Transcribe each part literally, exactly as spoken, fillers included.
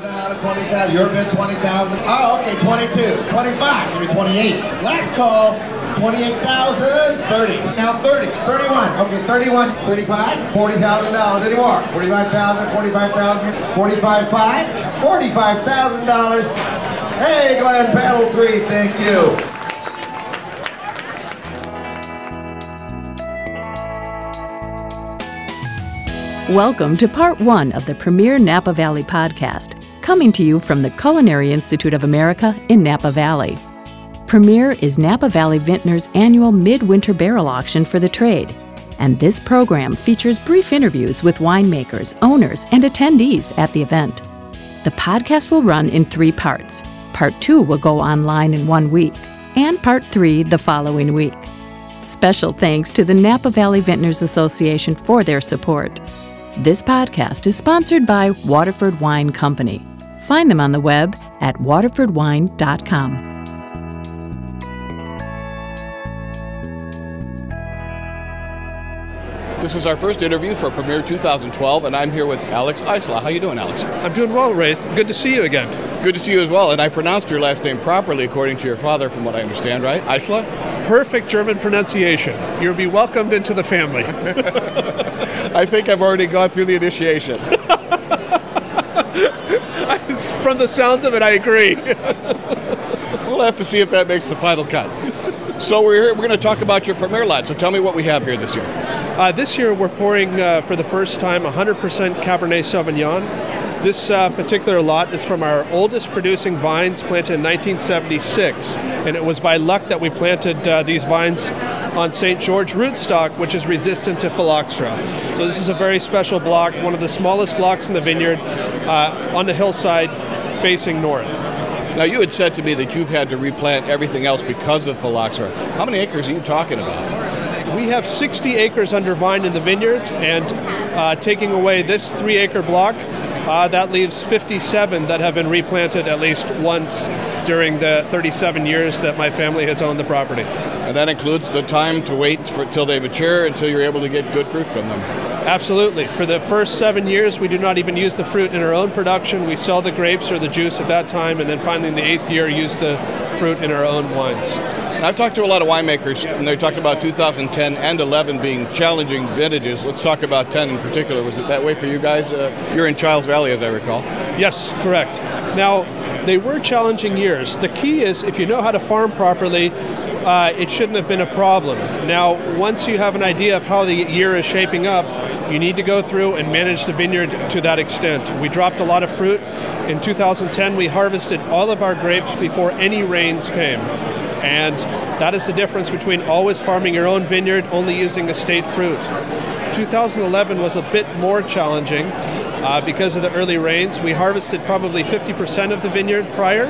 twenty thousand. Your bid, twenty thousand. Oh, okay, twenty-two. twenty-five. Give me twenty-eight. Last call. twenty-eight thousand. thirty. Now thirty. thirty-one. Okay, thirty-one. thirty-five. forty thousand dollars. Any more? forty-five thousand. forty-five thousand. forty-five five. forty-five thousand dollars. Hey, Glenn, panel three. Thank you. Welcome to part one of the Premier Napa Valley podcast, coming to you from the Culinary Institute of America in Napa Valley. Premier is Napa Valley Vintner's annual midwinter barrel auction for the trade, and this program features brief interviews with winemakers, owners, and attendees at the event. The podcast will run in three parts. Part two will go online in one week, and part three the following week. Special thanks to the Napa Valley Vintners Association for their support. This podcast is sponsored by Waterford Wine Company. Find them on the web at waterford wine dot com. This is our first interview for Premier two thousand twelve, and I'm here with Alex Isla. How you doing, Alex? I'm doing well, Ray. Good to see you again. Good to see you as well, and I pronounced your last name properly according to your father, from what I understand, right? Isla? Perfect German pronunciation. You'll be welcomed into the family. I think I've already gone through the initiation. From the sounds of it, I agree. We'll have to see if that makes the final cut. So we're here, we're going to talk about your Premier lot. So tell me what we have here this year. Uh, this year we're pouring uh, for the first time one hundred percent Cabernet Sauvignon. This uh, particular lot is from our oldest producing vines, planted in nineteen seventy-six, and it was by luck that we planted uh, these vines on Saint George rootstock, which is resistant to phylloxera. So this is a very special block, one of the smallest blocks in the vineyard, uh, on the hillside facing north. Now, you had said to me that you've had to replant everything else because of phylloxera. How many acres are you talking about? We have sixty acres under vine in the vineyard, and uh, taking away this three-acre block, Uh, that leaves fifty-seven that have been replanted at least once during the thirty-seven years that my family has owned the property. And that includes the time to wait for, till they mature until you're able to get good fruit from them. Absolutely. For the first seven years, we do not even use the fruit in our own production. We sell the grapes or the juice at that time, and then finally in the eighth year, use the fruit in our own wines. I've talked to a lot of winemakers, and they talked about two thousand ten and eleven being challenging vintages. Let's talk about ten in particular. Was it that way for you guys? Uh, you're in Childs Valley, as I recall. Yes, correct. Now, they were challenging years. The key is, if you know how to farm properly, uh, it shouldn't have been a problem. Now, once you have an idea of how the year is shaping up, you need to go through and manage the vineyard to that extent. We dropped a lot of fruit. In two thousand ten, we harvested all of our grapes before any rains came. And that is the difference between always farming your own vineyard, only using estate fruit. two thousand eleven was a bit more challenging uh, because of the early rains. We harvested probably fifty percent of the vineyard prior,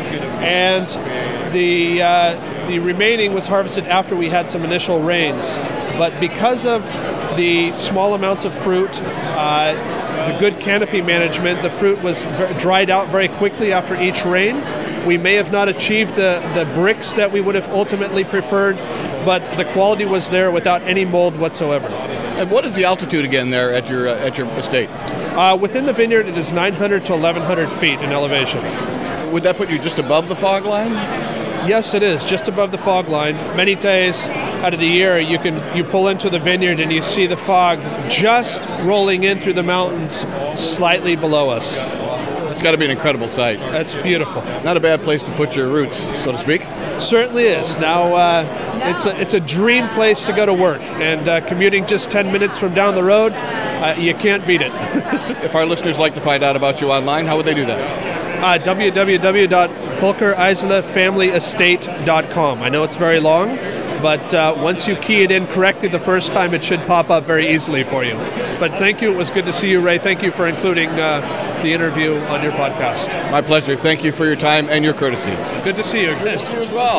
and the uh, the remaining was harvested after we had some initial rains. But because of the small amounts of fruit, uh, the good canopy management, the fruit was v- dried out very quickly after each rain. We may have not achieved the, the bricks that we would have ultimately preferred, but the quality was there without any mold whatsoever. And what is the altitude again there at your uh, at your estate? Uh, within the vineyard, it is nine hundred to eleven hundred feet in elevation. Would that put you just above the fog line? Yes, it is, just above the fog line. Many days out of the year, you can you pull into the vineyard and you see the fog just rolling in through the mountains slightly below us. It's got to be an incredible sight. That's beautiful. Not a bad place to put your roots, so to speak. Certainly is. Now, uh, it's a, it's a dream place to go to work, and uh, commuting just ten minutes from down the road, uh, you can't beat it. If our listeners like to find out about you online, how would they do that? Uh, w w w dot volker isla family estate dot com. I know it's very long, but uh, once you key it in correctly the first time, it should pop up very easily for you. But thank you. It was good to see you, Ray. Thank you for including uh, the interview on your podcast. My pleasure. Thank you for your time and your courtesy. Good to see you. Good to see you as well.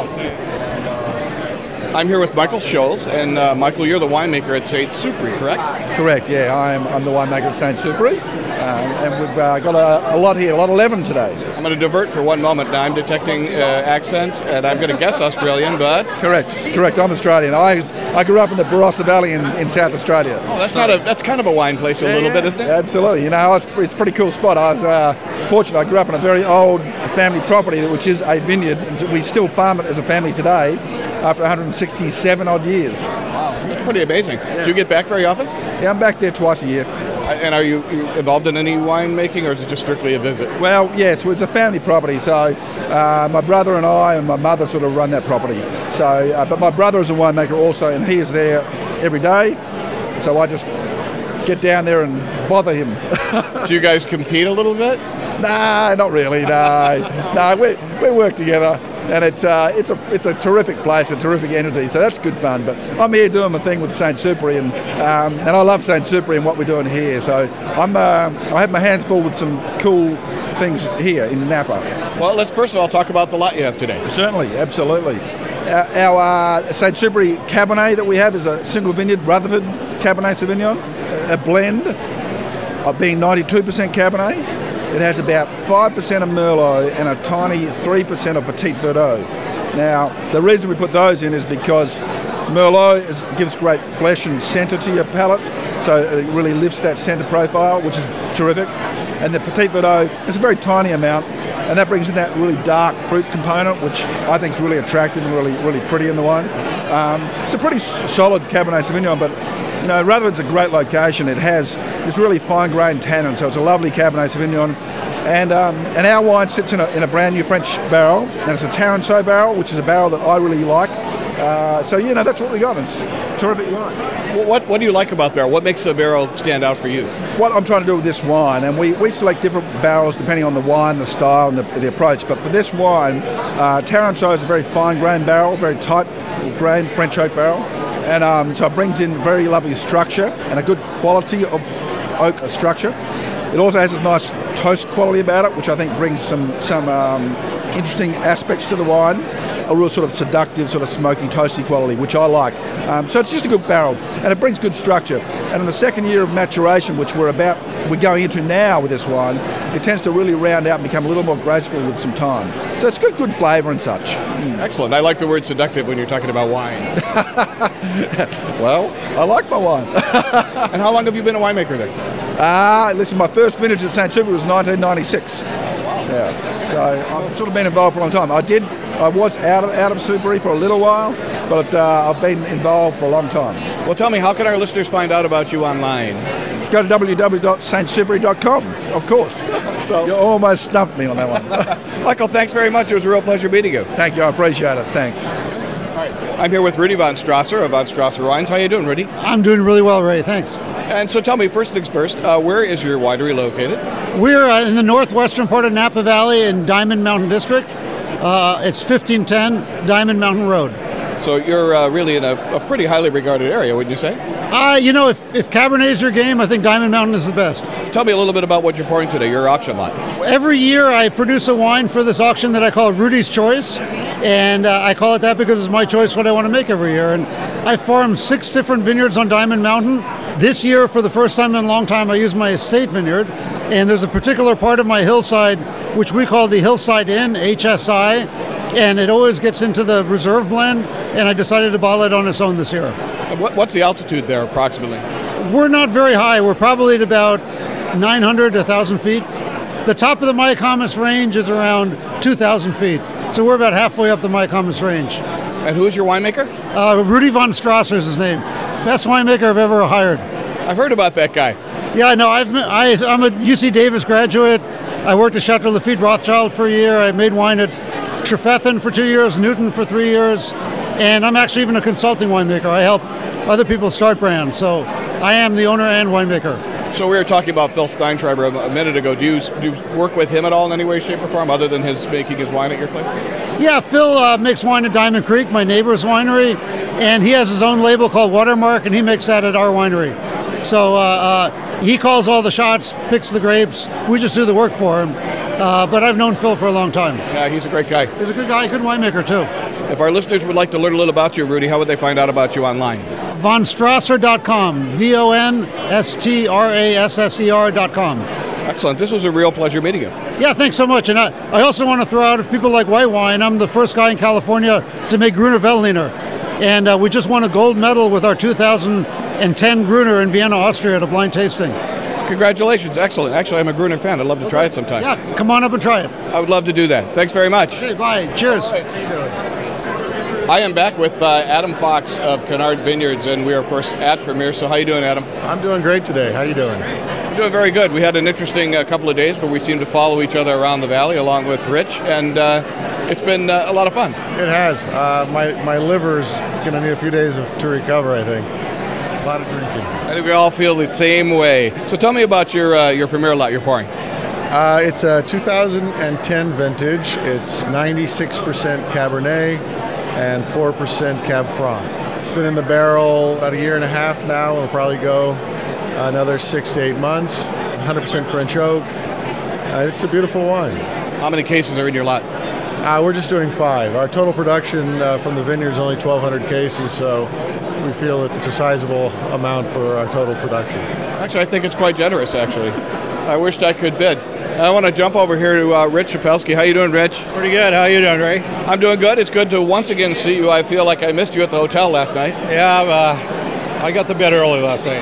I'm here with Michael Scholes, and uh, Michael, you're the winemaker at Saint Supri, correct? Correct, yeah. I'm, I'm the winemaker at Saint Supri. Uh, and we've uh, got a, a lot here, a lot of Leven today. I'm going to divert for one moment. Now I'm detecting uh, accent, and I'm going to guess Australian, but correct, correct. I'm Australian. I I grew up in the Barossa Valley in, in South Australia. Oh, that's not a that's kind of a wine place a yeah, little yeah, bit, isn't it? Absolutely. You know, it's, it's a pretty cool spot. I was uh, fortunate. I grew up in a very old family property, which is a vineyard, and so we still farm it as a family today, after one hundred sixty-seven odd years. Wow, that's pretty amazing. Yeah. Do you get back very often? Yeah, I'm back there twice a year. And are you, you involved in any winemaking, or is it just strictly a visit? Well, yes, it's a family property. So uh, my brother and I and my mother sort of run that property. So, uh, but my brother is a winemaker also, and he is there every day. So I just get down there and bother him. Do you guys compete a little bit? No, not really. No, no, we we work together. And it's uh, it's a it's a terrific place, a terrific entity. So that's good fun. But I'm here doing my thing with Saint Superi, and um, and I love Saint Superi and what we're doing here. So I'm uh, I have my hands full with some cool things here in Napa. Well, let's first of all talk about the lot you have today. Certainly, absolutely. Our, our uh, Saint Superi Cabernet that we have is a single vineyard Rutherford Cabernet Sauvignon, a blend of being ninety-two percent Cabernet. It has about five percent of Merlot and a tiny three percent of Petit Verdot. Now, the reason we put those in is because Merlot is, gives great flesh and centre to your palate, so it really lifts that centre profile, which is terrific. And the Petit Verdot is a very tiny amount, and that brings in that really dark fruit component, which I think is really attractive and really really pretty in the wine. Um, it's a pretty solid Cabernet Sauvignon, but you know, Rutherford's a great location. It has this really fine-grained tannin, so it's a lovely Cabernet Sauvignon. And um, and our wine sits in a, in a brand new French barrel, and it's a Taranto barrel, which is a barrel that I really like. Uh, so, you know, that's what we got. It's terrific wine. What what do you like about barrel? What makes a barrel stand out for you? What I'm trying to do with this wine, and we, we select different barrels depending on the wine, the style, and the, the approach. But for this wine, uh, Taranto is a very fine-grained barrel, very tight-grained French oak barrel. And um, so it brings in very lovely structure and a good quality of oak structure. It also has this nice toast quality about it, which I think brings some some um, interesting aspects to the wine. A real sort of seductive, sort of smoky, toasty quality, which I like. Um, so it's just a good barrel, and it brings good structure. And in the second year of maturation, which we're about, we're going into now with this wine, it tends to really round out and become a little more graceful with some time. So it's good, good flavour and such. Mm. Excellent. I like the word seductive when you're talking about wine. Well, I like my wine. And how long have you been a winemaker then? Ah, uh, listen, my first vintage at Saint Superi was nineteen ninety-six. Yeah, so I've sort of been involved for a long time. I did, I was out of out of Superi for a little while, but uh, I've been involved for a long time. Well, tell me, how can our listeners find out about you online? Go to w w w dot saint superi dot com, of course. So you almost stumped me on that one. Michael, thanks very much. It was a real pleasure meeting you. Thank you. I appreciate it. Thanks. All right. I'm here with Rudy von Strasser of von Strasser Wines. How you doing, Rudy? I'm doing really well, Ray. Thanks. And so tell me, first things first, uh, where is your winery located? We're uh, in the northwestern part of Napa Valley in Diamond Mountain District. Uh, it's fifteen ten Diamond Mountain Road. So you're uh, really in a, a pretty highly regarded area, wouldn't you say? Uh, you know, if, if Cabernet is your game, I think Diamond Mountain is the best. Tell me a little bit about what you're pouring today, your auction lot. Every year I produce a wine for this auction that I call Rudy's Choice. And uh, I call it that because it's my choice what I want to make every year. And I farm six different vineyards on Diamond Mountain. This year, for the first time in a long time, I use my estate vineyard. And there's a particular part of my hillside, which we call the Hillside Inn, H S I. And it always gets into the reserve blend. And I decided to bottle it on its own this year. What, what's the altitude there, approximately? We're not very high. We're probably at about nine hundred to one thousand feet. The top of the Mayacamas range is around two thousand feet. So we're about halfway up the Mayacamas range. And who's your winemaker? Uh, Rudy von Strasser is his name. Best winemaker I've ever hired. I've heard about that guy. Yeah, no, I've I, I'm a U C Davis graduate. I worked at Chateau Lafite Rothschild for a year. I made wine at Trefethen for two years, Newton for three years. And I'm actually even a consulting winemaker. I help other people start brands. So I am the owner and winemaker. So we were talking about Phil Steinschreiber a minute ago. Do you, do you work with him at all in any way, shape, or form, other than his making his wine at your place? Yeah, Phil uh, makes wine at Diamond Creek, my neighbor's winery, and he has his own label called Watermark, and he makes that at our winery. So uh, uh, he calls all the shots, picks the grapes. We just do the work for him. Uh, but I've known Phil for a long time. Yeah, he's a great guy. He's a good guy, good winemaker, too. If our listeners would like to learn a little about you, Rudy, how would they find out about you online? von strasser dot com, V O N S T R A S S E R dot com. Excellent. This was a real pleasure meeting you. Yeah, thanks so much. And I, I also want to throw out, if people like white wine, I'm the first guy in California to make Gruner Veltliner. And uh, we just won a gold medal with our two thousand ten Gruner in Vienna, Austria at a blind tasting. Congratulations. Excellent. Actually, I'm a Gruner fan. I'd love to okay. try it sometime. Yeah, come on up and try it. I would love to do that. Thanks very much. Okay, bye. Cheers. I am back with uh, Adam Fox of Kennard Vineyards, and we are, of course, at Premier. So how you doing, Adam? I'm doing great today. How you doing? I'm doing very good. We had an interesting uh, couple of days where we seemed to follow each other around the valley along with Rich, and uh, it's been uh, a lot of fun. It has. Uh, my, my liver's going to need a few days of, to recover, I think. A lot of drinking. I think we all feel the same way. So tell me about your uh, your Premier lot you're pouring. Uh, it's a two thousand ten vintage. It's ninety-six percent Cabernet and four percent Cab Franc. It's been in the barrel about a year and a half now. It'll probably go another six to eight months. one hundred percent French oak. Uh, it's a beautiful wine. How many cases are in your lot? Uh, we're just doing five. Our total production uh, from the vineyard is only twelve hundred cases, so we feel that it's a sizable amount for our total production. Actually, I think it's quite generous, actually. I wished I could bid. I want to jump over here to uh, Rich Shapelsky. How you doing, Rich? Pretty good. How you doing, Ray? I'm doing good. It's good to once again see you. I feel like I missed you at the hotel last night. Yeah, uh, I got to bed early last night.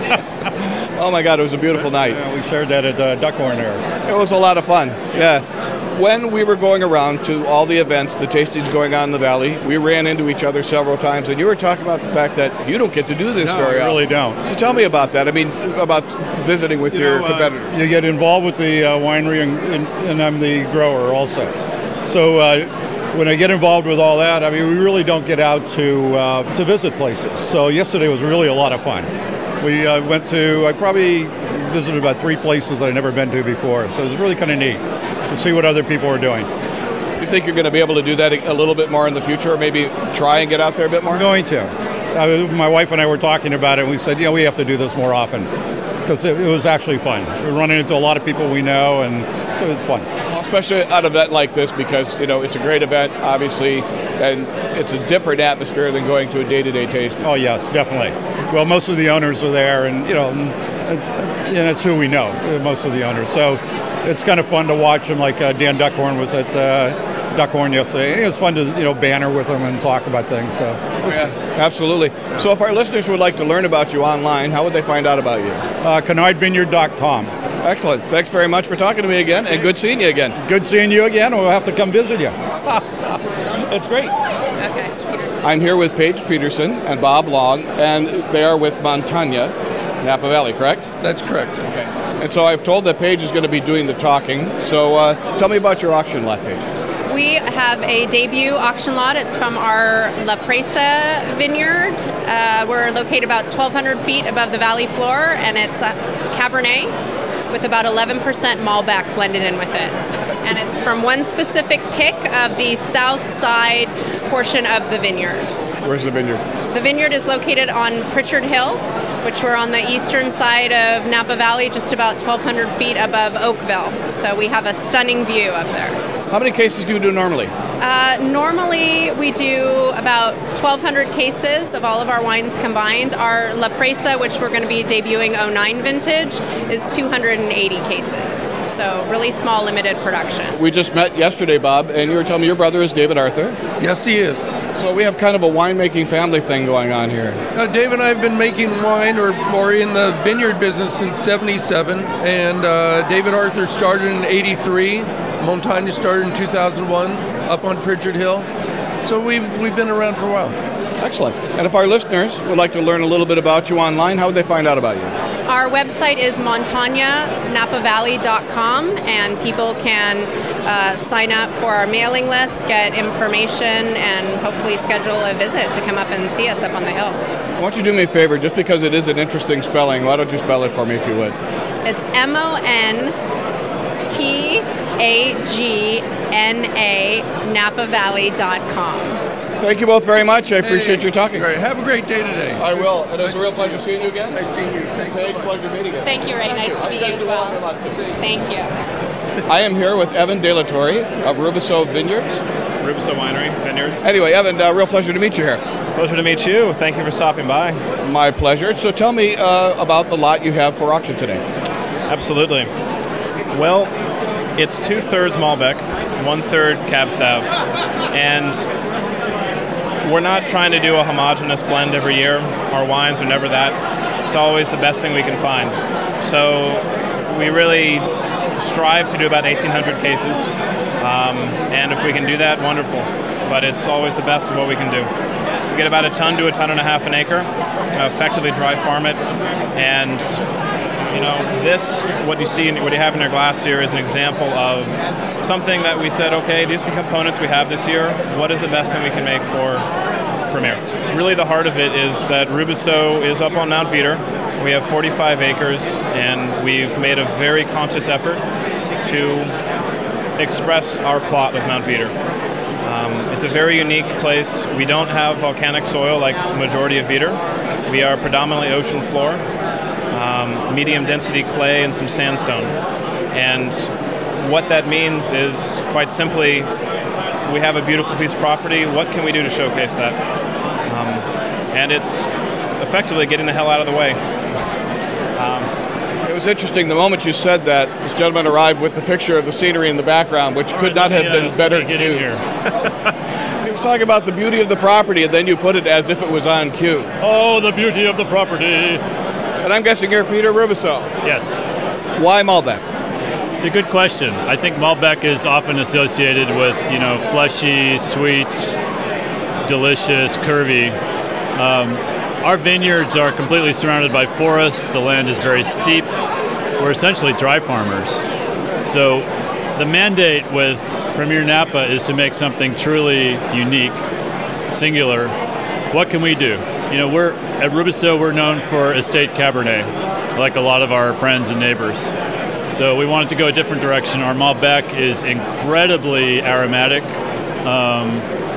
Oh my God, it was a beautiful night. Yeah, we shared that at uh, Duckhorn there. It was a lot of fun. Yeah. When we were going around to all the events, the tastings going on in the valley, we ran into each other several times, and you were talking about the fact that you don't get to do this no, very I really often. don't. So tell me about that. I mean, about visiting with you your know, competitors. Uh, you get involved with the uh, winery, and, and, and I'm the grower also. So uh, when I get involved with all that, I mean, we really don't get out to uh, to visit places. So yesterday was really a lot of fun. We uh, went to, I probably visited about three places that I'd never been to before. So it was really kind of neat to see what other people are doing. You think you're going to be able to do that a little bit more in the future, or maybe try and get out there a bit more? I'm going to. Uh, my wife and I were talking about it, and we said, you know, we have to do this more often, because it, it was actually fun. We're running into a lot of people we know, and so it's fun. Especially at an event like this, because, you know, it's a great event, obviously, and it's a different atmosphere than going to a day-to-day tasting. Oh, yes, definitely. Well, most of the owners are there, and, you know, it's, and it's who we know, most of the owners. So it's kind of fun to watch them, like uh, Dan Duckhorn was at uh, Duckhorn yesterday. It was fun to, you know, banter with them and talk about things. So oh, yeah, absolutely. So if our listeners would like to learn about you online, how would they find out about you? Uh, Kennard Vineyard dot com. Excellent. Thanks very much for talking to me again, and good seeing you again. Good seeing you again. We'll have to come visit you. It's great. Okay. I'm here with Paige Peterson and Bob Long, and they are with Montagna, Napa Valley, correct? That's correct. Okay. And so I've told that Paige is going to be doing the talking. So uh, tell me about your auction lot, Paige. We have a debut auction lot. It's from our La Presa vineyard. Uh, we're located about twelve hundred feet above the valley floor, and it's a Cabernet with about eleven percent Malbec blended in with it. And it's from one specific pick of the south side portion of the vineyard. Where's the vineyard? The vineyard is located on Pritchard Hill, which we're on the eastern side of Napa Valley, just about twelve hundred feet above Oakville. So we have a stunning view up there. How many cases do you do normally? Uh, normally we do about twelve hundred cases of all of our wines combined. Our La Presa, which we're going to be debuting oh nine vintage, is two hundred eighty cases. So really small, limited production. We just met yesterday, Bob, and you were telling me your brother is David Arthur. Yes, he is. So we have kind of a winemaking family thing going on here. Uh, Dave and I have been making wine, or more in the vineyard business, since seventy-seven, and uh, David Arthur started in eighty-three. Montagna started in two thousand one, up on Pritchard Hill. So we've we've been around for a while. Excellent. And if our listeners would like to learn a little bit about you online, how would they find out about you? Our website is montagna napa valley dot com, and people can uh, sign up for our mailing list, get information, and hopefully schedule a visit to come up and see us up on the hill. Why don't you do me a favor, just because it is an interesting spelling, why don't you spell it for me if you would? It's M O N T A G N A napa valley dot com. Thank you both very much. I appreciate hey, you talking. Great. Have a great day today. I will. It was a real pleasure seeing you again. Nice seeing you. Thanks so much. Pleasure meeting you. Thank you, Ray. Thank nice you. to meet you as well. Thank you. I am here with Evan De La Torre of Rubiceau Vineyards. Rubiceau Winery, Vineyards. Anyway, Evan, uh, real pleasure to meet you here. Pleasure to meet you. Thank you for stopping by. My pleasure. So tell me uh, about the lot you have for auction today. Absolutely. Well, it's two-thirds Malbec, one-third Cab Sav, and we're not trying to do a homogeneous blend every year. Our wines are never that. It's always the best thing we can find. So we really strive to do about eighteen hundred cases, um, and if we can do that, wonderful. But it's always the best of what we can do. We get about a ton to a ton and a half an acre, uh, effectively dry farm it, and you know, this, what you see, what you have in your glass here is an example of something that we said, okay, these are the components we have this year. What is the best thing we can make for Premier? Really the heart of it is that Roubisseau is up on Mount Veeder. We have forty-five acres, and we've made a very conscious effort to express our plot with Mount Veeder. Um, it's a very unique place. We don't have volcanic soil like the majority of Veeder. We are predominantly ocean floor. Um, medium density clay and some sandstone. And what that means is, quite simply, we have a beautiful piece of property. What can we do to showcase that? Um, and it's effectively getting the hell out of the way. Um, it was interesting, the moment you said that, this gentleman arrived with the picture of the scenery in the background, which could not have been better get in here. He was talking about the beauty of the property, and then you put it as if it was on cue. Oh, the beauty of the property. And I'm guessing you're Peter Roubisseau. Yes. Why Malbec? It's a good question. I think Malbec is often associated with, you know, fleshy, sweet, delicious, curvy. Um, our vineyards are completely surrounded by forest. The land is very steep. We're essentially dry farmers. So the mandate with Premier Napa is to make something truly unique, singular. What can we do? You know, we're at Roubisseau, we're known for estate Cabernet, like a lot of our friends and neighbors. So we wanted to go a different direction. Our Malbec is incredibly aromatic, um,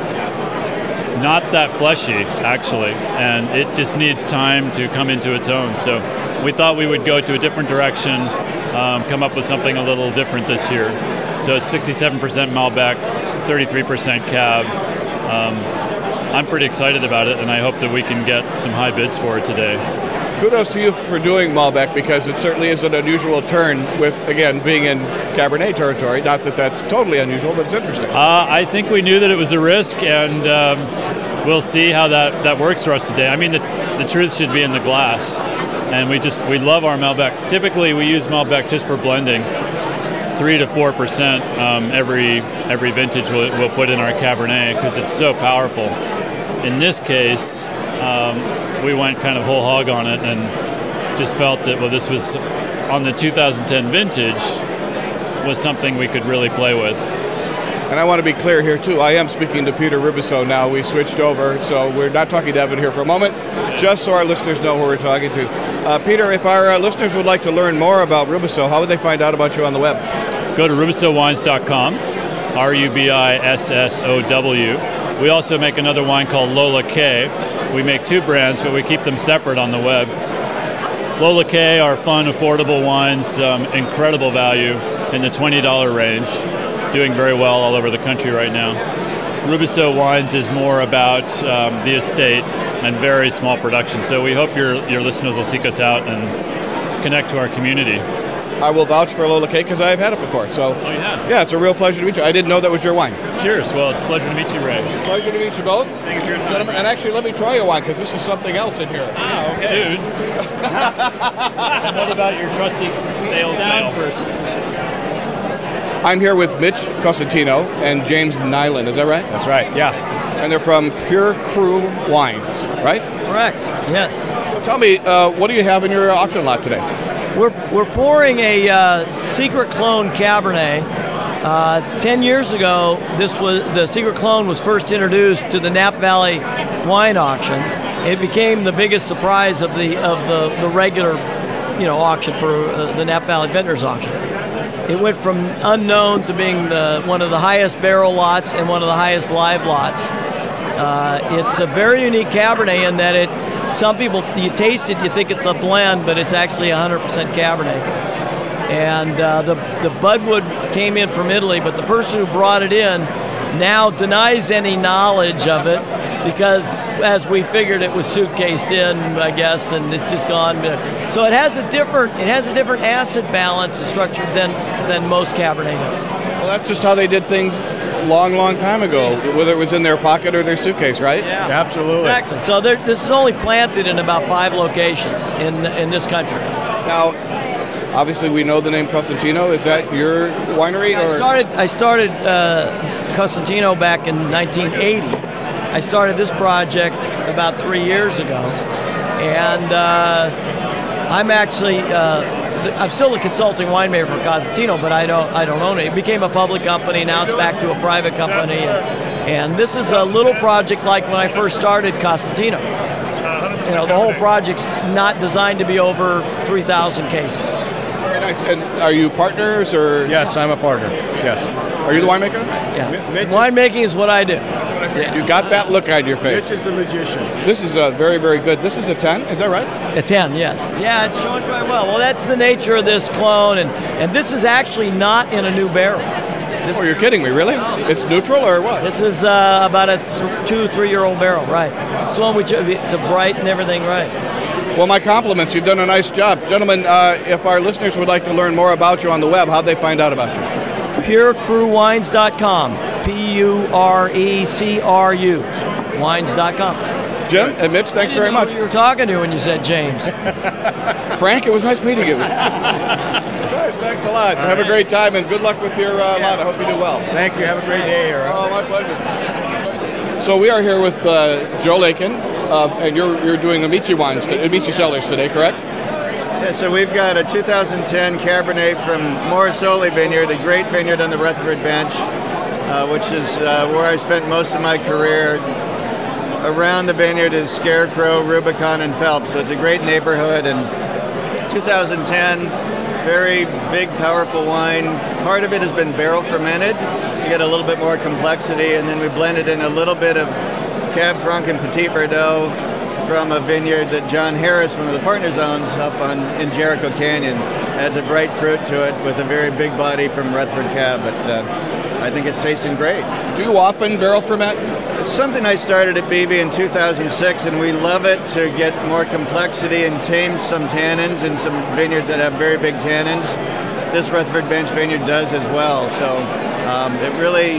not that fleshy, actually, and it just needs time to come into its own. So we thought we would go to a different direction, um, come up with something a little different this year. So it's sixty-seven percent Malbec, thirty-three percent Cab. Um, I'm pretty excited about it, and I hope that we can get some high bids for it today. Kudos to you for doing Malbec, because it certainly is an unusual turn with, again, being in Cabernet territory. Not that that's totally unusual, but it's interesting. Uh, I think we knew that it was a risk, and um, we'll see how that, that works for us today. I mean, the, the truth should be in the glass, and we just we love our Malbec. Typically, we use Malbec just for blending. Three to four percent um, every every vintage we'll, we'll put in our Cabernet because it's so powerful. In this case, um, we went kind of whole hog on it and just felt that, well, this was on the two thousand ten vintage was something we could really play with. And I want to be clear here too, I am speaking to Peter Roubisseau now. We switched over, so we're not talking to Evan here for a moment, just so our listeners know who we're talking to. Uh, Peter, if our uh, listeners would like to learn more about Roubisseau, how would they find out about you on the web? Go to roubisseau wines dot com, R U B I S S O W. We also make another wine called Lola K. We make two brands, but we keep them separate on the web. Lola K are fun, affordable wines, um, incredible value in the twenty dollars range, doing very well all over the country right now. Roubisseau Wines is more about um, the estate and very small production. So we hope your your listeners will seek us out and connect to our community. I will vouch for Lola K because I've had it before. So, oh, you have? Yeah, it's a real pleasure to meet you. I didn't know that was your wine. Cheers. Well, it's a pleasure to meet you, Ray. Pleasure to meet you both. Thank you for your time. And actually, let me try your wine because this is something else in here. Ah, okay. Dude. And what about your trusty sales mail person? I'm here with Mitch Cosentino and James Nyland. Is that right? That's right, yeah. And they're from Pure Crew Wines, right? Correct, yes. So tell me, uh, what do you have in your auction lot today? We're, we're pouring a uh, Secret Clone Cabernet. Uh, ten years ago, this was the Secret Clone was first introduced to the Napa Valley Wine Auction. It became the biggest surprise of the of the, the regular, you know, auction for uh, the Napa Valley Vintners Auction. It went from unknown to being the one of the highest barrel lots and one of the highest live lots. Uh, it's a very unique Cabernet in that it. Some people, you taste it, you think it's a blend, but it's actually one hundred percent Cabernet. And uh, the, the Budwood came in from Italy, but the person who brought it in now denies any knowledge of it because as we figured it was suitcased in, I guess, and it's just gone. So it has a different it has a different acid balance and structure than than most Cabernet does. Well, that's just how they did things long, long time ago, whether it was in their pocket or their suitcase, right? Yeah, absolutely. Exactly. So there, this is only planted in about five locations in in this country. Now, obviously, we know the name Cosentino. Is that your winery? I or? started I started uh, Cosentino back in nineteen eighty. I started this project about three years ago, and uh, I'm actually. Uh, I'm still a consulting winemaker for Cosentino, but I don't I don't own it. It became a public company. Now it's back to a private company. And, and this is a little project like when I first started Cosentino. You know, the whole project's not designed to be over three thousand cases. Very nice. And are you partners or? Yes, I'm a partner. Yes. Are you the winemaker? Yeah. Winemaking is what I do. Yeah. You got that look on your face. Mitch is the magician. This is a very, very good. This is a ten, is that right? A ten, yes. Yeah, it's showing quite well. Well, that's the nature of this clone, and, and this is actually not in a new barrel. This, oh, you're kidding me, really? It's neutral or what? This is uh, about a th- two, three-year-old barrel, right. It's the one we chose to brighten everything right. Well, my compliments. You've done a nice job. Gentlemen, uh, if our listeners would like to learn more about you on the web, how'd they find out about you? pure crew wines dot com. P U R E C R U. Wines dot com. Jim and Mitch, thanks very much. Who you were talking to when you said James. Frank, it was nice meeting you. Guys, thanks a lot. Have a great time and good luck with your uh, lot. I hope you do well. Thank you. Have a great day. Oh, my pleasure. So we are here with uh, Joe Lakin, uh, and you're you're doing Amici wines, Amici Cellars today, correct? Yeah, so we've got a two thousand ten Cabernet from Morrisoli Vineyard, a great vineyard on the Rutherford Bench, uh, which is uh, where I spent most of my career. Around the vineyard is Scarecrow, Rubicon, and Phelps, so it's a great neighborhood. And two thousand ten, very big, powerful wine. Part of it has been barrel fermented. You get a little bit more complexity, and then we blended in a little bit of Cab Franc and Petit Verdot from a vineyard that John Harris, one of the partners, owns up on in Jericho Canyon. Adds a bright fruit to it with a very big body from Rutherford Cab, but uh, I think it's tasting great. Do you often barrel ferment? It's something I started at B V in two thousand six, and we love it to get more complexity and tame some tannins in some vineyards that have very big tannins. This Rutherford Bench vineyard does as well, so um, it really,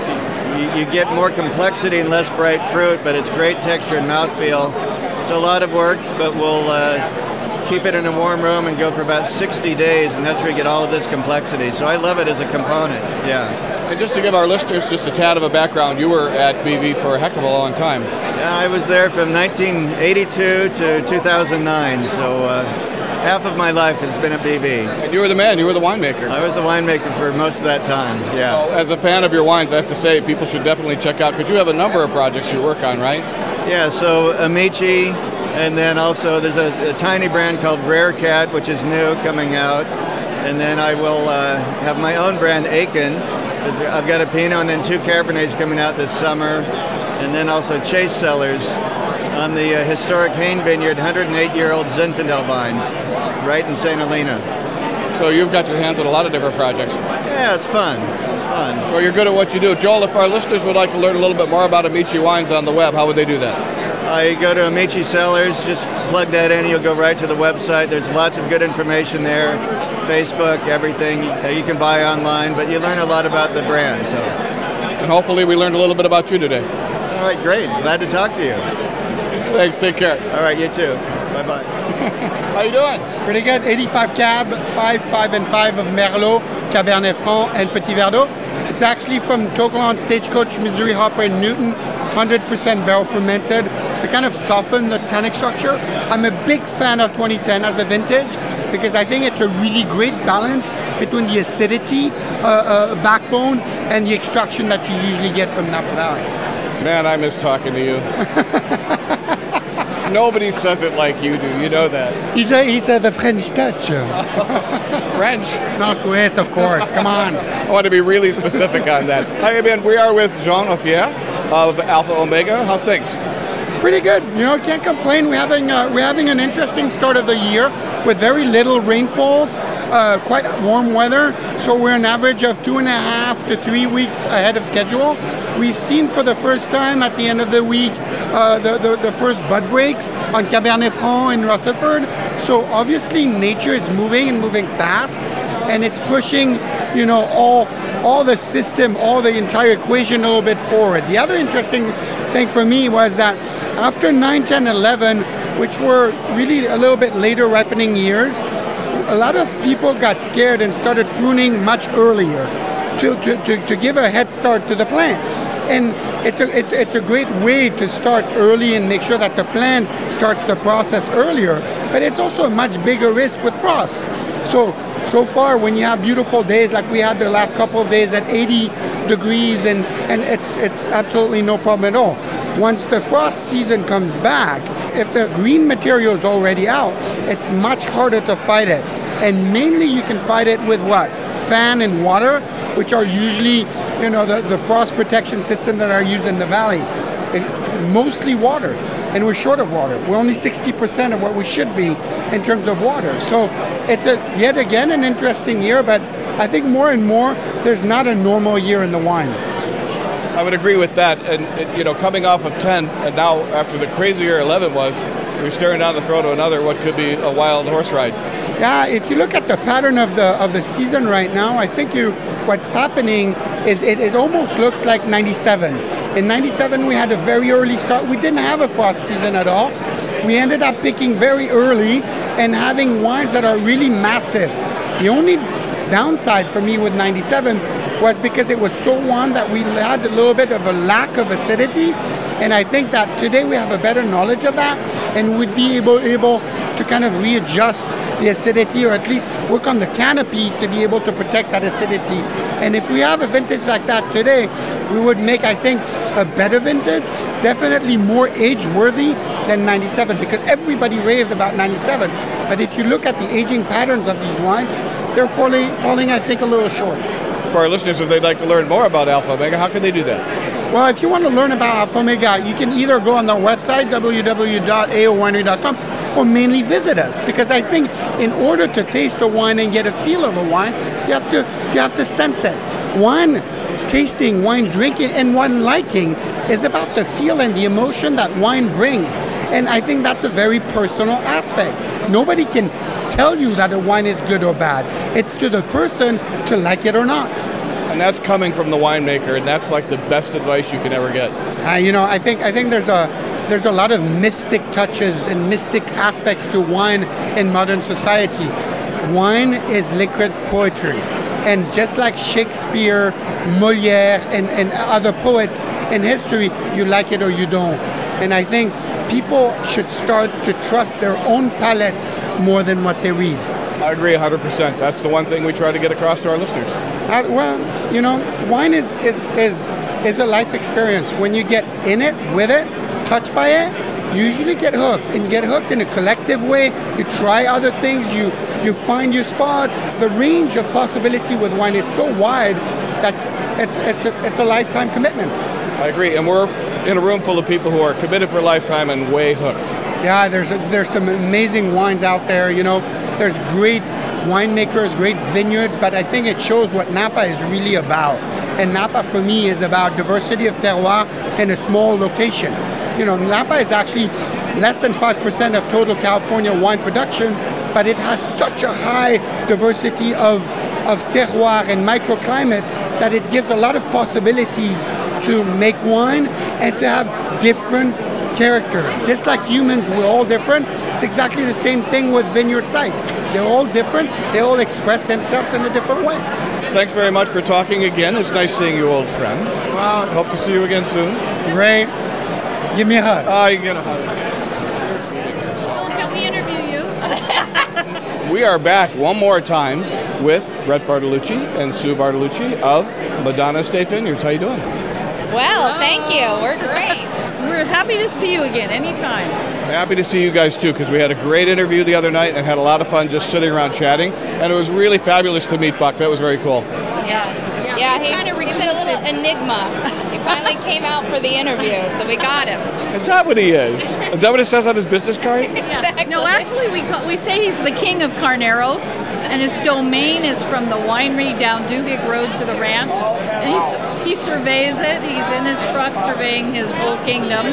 you, you get more complexity and less bright fruit, but it's great texture and mouthfeel. It's a lot of work, but we'll uh, keep it in a warm room and go for about sixty days, and that's where you get all of this complexity. So I love it as a component, yeah. And just to give our listeners just a tad of a background, you were at B V for a heck of a long time. Yeah, I was there from nineteen eighty-two to two thousand nine, so uh, half of my life has been at B V. And you were the man, you were the winemaker. I was the winemaker for most of that time, yeah. Well, as a fan of your wines, I have to say people should definitely check out, because you have a number of projects you work on, right? Yeah, so Amici, and then also there's a, a tiny brand called Rare Cat, which is new, coming out. And then I will uh, have my own brand, Aiken. I've got a Pinot and then two Cabernets coming out this summer. And then also Chase Cellars on the uh, historic Hain Vineyard, one hundred eight-year-old Zinfandel vines, right in Saint Helena. So you've got your hands on a lot of different projects. Yeah, it's fun. It's fun. Well, you're good at what you do. Joel, if our listeners would like to learn a little bit more about Amici wines on the web, how would they do that? Uh, you go to Amici Cellars, just plug that in, you'll go right to the website. There's lots of good information there. Facebook, everything. Uh, you can buy online, but you learn a lot about the brand. So. And hopefully we learned a little bit about you today. All right, great. Glad to talk to you. Thanks, take care. All right, you too. Bye-bye. How you doing? Pretty good. eighty-five Cab, five, five, and five of Merlot, Cabernet Franc, and Petit Verdot. It's actually from To Kalon Stagecoach, Missouri Hopper, and Newton, one hundred percent barrel fermented to kind of soften the tannic structure. I'm a big fan of twenty ten as a vintage because I think it's a really great balance between the acidity uh, uh, backbone and the extraction that you usually get from Napa Valley. Man, I miss talking to you. Nobody says it like you do. You know that. He's a, he's a, the French touch. French? No, Swiss, of course. Come on. I want to be really specific on that. Hi, again. We are with Jean Offier of Alpha Omega. How's things? Pretty good. You know, can't complain. We're having uh, we're having an interesting start of the year with very little rainfalls. uh, quite warm weather, so we're an average of two and a half to three weeks ahead of schedule. We've seen for the first time at the end of the week uh, the, the, the first bud breaks on Cabernet Franc in Rutherford. So obviously nature is moving and moving fast, and it's pushing, you know, all all the system, all the entire equation a little bit forward. The other interesting thing for me was that after nine, ten, eleven, which were really a little bit later ripening years, a lot of people got scared and started pruning much earlier to, to, to, to give a head start to the plant. And it's a, it's, it's a great way to start early and make sure that the plant starts the process earlier, but it's also a much bigger risk with frost. So, so far when you have beautiful days like we had the last couple of days at eighty degrees, and, and it's, it's absolutely no problem at all. Once the frost season comes back, if the green material is already out, it's much harder to fight it. And mainly you can fight it with what? Fan and water, which are usually, you know, the, the frost protection system that are used in the valley. It, mostly water, and we're short of water. We're only sixty percent of what we should be in terms of water. So it's a, yet again an interesting year, but I think more and more there's not a normal year in the wine. I would agree with that. And, and you know, coming off of ten, and now after the crazy year eleven was, we're staring down the throat of another what could be a wild horse ride. Yeah, if you look at the pattern of the of the season right now, I think you what's happening is it, it almost looks like ninety-seven. In ninety-seven, we had a very early start. We didn't have a frost season at all. We ended up picking very early and having wines that are really massive. The only downside for me with ninety-seven was because it was so warm that we had a little bit of a lack of acidity. And I think that today we have a better knowledge of that and would be able, able to kind of readjust the acidity, or at least work on the canopy to be able to protect that acidity. And if we have a vintage like that today, we would make, I think, a better vintage, definitely more age-worthy than ninety-seven, because everybody raved about ninety-seven. But if you look at the aging patterns of these wines, they're falling, falling I think, a little short. For our listeners, if they'd like to learn more about Alpha Omega, how can they do that? Well, if you want to learn about Alpha Omega, you can either go on the website, w w w dot a o winery dot com, or mainly visit us, because I think in order to taste a wine and get a feel of a wine, you have to you have to sense it. Wine tasting, wine drinking, and wine liking is about the feel and the emotion that wine brings. And I think that's a very personal aspect. Nobody can tell you that a wine is good or bad. It's to the person to like it or not. And that's coming from the winemaker, and that's like the best advice you can ever get. Uh, you know, I think I think there's a there's a lot of mystic touches and mystic aspects to wine in modern society. Wine is liquid poetry. And just like Shakespeare, Molière, and, and other poets in history, you like it or you don't. And I think people should start to trust their own palate more than what they read. I agree one hundred percent. That's the one thing we try to get across to our listeners. Uh, well, you know, wine is, is, is, is a life experience. When you get in it, with it, touched by it, you usually get hooked. And you get hooked in a collective way. You try other things. You, you find your spots. The range of possibility with wine is so wide that it's, it's, a, it's a lifetime commitment. I agree. And we're in a room full of people who are committed for a lifetime and way hooked. Yeah, there's a, there's some amazing wines out there. You know, there's great winemakers, great vineyards, but I think it shows what Napa is really about. And Napa for me is about diversity of terroir in a small location. You know, Napa is actually less than five percent of total California wine production, but it has such a high diversity of, of terroir and microclimate that it gives a lot of possibilities to make wine and to have different characters. Just like humans, we're all different. It's exactly the same thing with vineyard sites. They're all different. They all express themselves in a different way. Thanks very much for talking again. It's nice seeing you, old friend. Wow. Hope to see you again soon. Great. Give me a hug. Ah, uh, you get a hug. So can we interview you? We are back one more time with Brett Bartolucci and Sue Bartolucci of Madonna State Vineyards. How you doing? Well, thank you. We're great. We're happy to see you again anytime. Happy to see you guys too, because we had a great interview the other night and had a lot of fun just sitting around chatting, and it was really fabulous to meet Buck. That was very cool. Yes. Yeah, he's, he's kind of he's a reclusive. little enigma. He finally came out for the interview, so we got him. Is that what he is? Is that what it says on his business card? Yeah. No, actually, we call, we say he's the king of Carneros, and his domain is from the winery down Duhigg Road to the ranch. And he's, he surveys it. He's in his truck surveying his whole kingdom.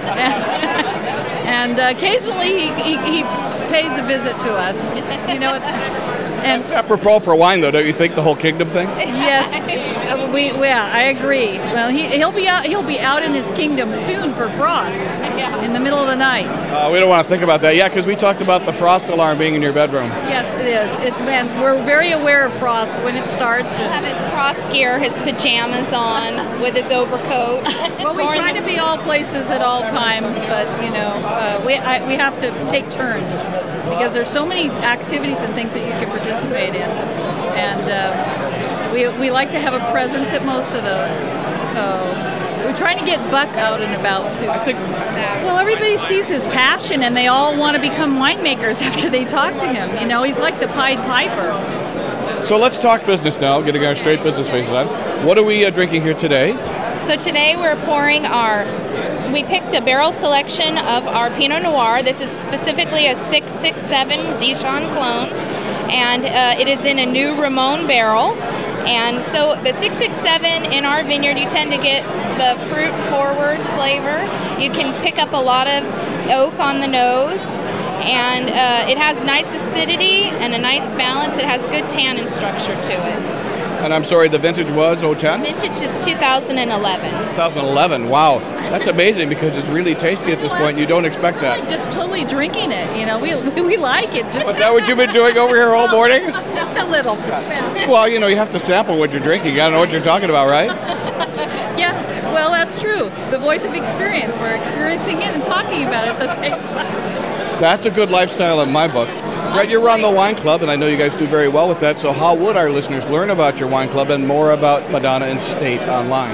And uh, occasionally he, he, he pays a visit to us. You know, and That's apropos for wine, though, don't you think, the whole kingdom thing? yes, uh, we yeah, I agree. Well, he he'll be out he'll be out in his kingdom soon for frost in the middle of the night. Uh, we don't want to think about that. Yeah, because we talked about the frost alarm being in your bedroom. Yes, it is. It man, we're very aware of frost when it starts. He'll have his frost gear, his pajamas on, with his overcoat. Well, we try to be all places at all times, but you know, uh, we I, we have to take turns because there's so many activities and things that you can participate in, and uh, we we like to have a presence at most of those. So we're trying to get Buck out and about too. I think. Well, everybody sees his passion, and they all want to become winemakers after they talk to him. You know, he's like the Pied Piper. So let's talk business now, getting our straight business faces on. What are we uh, drinking here today? So today we're pouring our, we picked a barrel selection of our Pinot Noir. This is specifically a six six seven Dijon clone, and uh, it is in a new Ramon barrel. And so the six six seven in our vineyard, you tend to get the fruit-forward flavor. You can pick up a lot of oak on the nose, and uh, it has nice acidity and a nice balance. It has good tannin structure to it. And I'm sorry, the vintage was oh ten? Vintage is two thousand eleven. twenty eleven, wow. That's amazing because it's really tasty at this point. You don't expect that. Just totally drinking it, you know. We we like it. Just Is that what you've been doing over here all morning? Just a little. Well, you know, you have to sample what you're drinking. You gotta know what you're talking about, right? Yeah, well, that's true. The voice of experience. We're experiencing it and talking about it at the same time. That's a good lifestyle in my book. Brett, you run the wine club, and I know you guys do very well with that. So how would our listeners learn about your wine club and more about Madonna Estate online?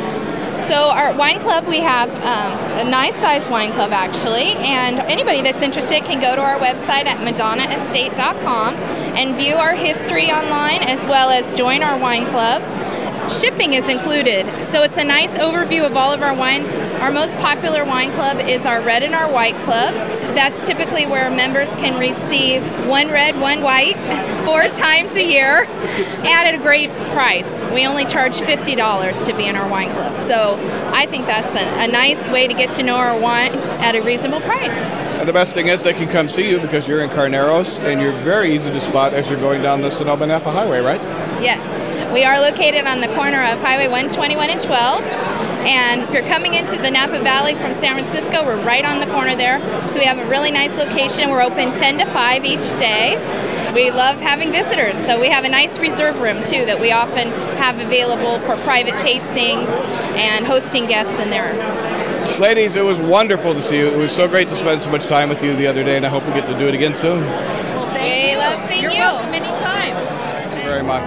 So our wine club, we have um, a nice sized wine club actually, and anybody that's interested can go to our website at madonna estate dot com and view our history online as well as join our wine club. Shipping is included, so it's a nice overview of all of our wines. Our most popular wine club is our red and our white club. That's typically where members can receive one red, one white, four times a year, at a great price. We only charge fifty dollars to be in our wine club, so I think that's a, a nice way to get to know our wines at a reasonable price. And the best thing is they can come see you because you're in Carneros, and you're very easy to spot as you're going down the Sonoma Napa Highway, right? Yes. We are located on the corner of Highway one twenty-one and twelve, and if you're coming into the Napa Valley from San Francisco, we're right on the corner there. So we have a really nice location. We're open ten to five each day. We love having visitors, so we have a nice reserve room too that we often have available for private tastings and hosting guests in there. Ladies, it was wonderful to see you. It was so great to spend so much time with you the other day, and I hope we get to do it again soon. Well, thank we you. love seeing You're you. welcome anytime. Thank you very much.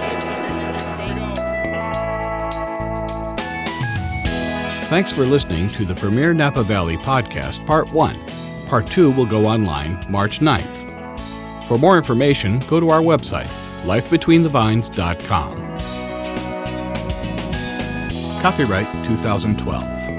Thanks for listening to the Premier Napa Valley Podcast, Part one. Part two will go online March ninth. For more information, go to our website, life between the vines dot com. Copyright twenty twelve.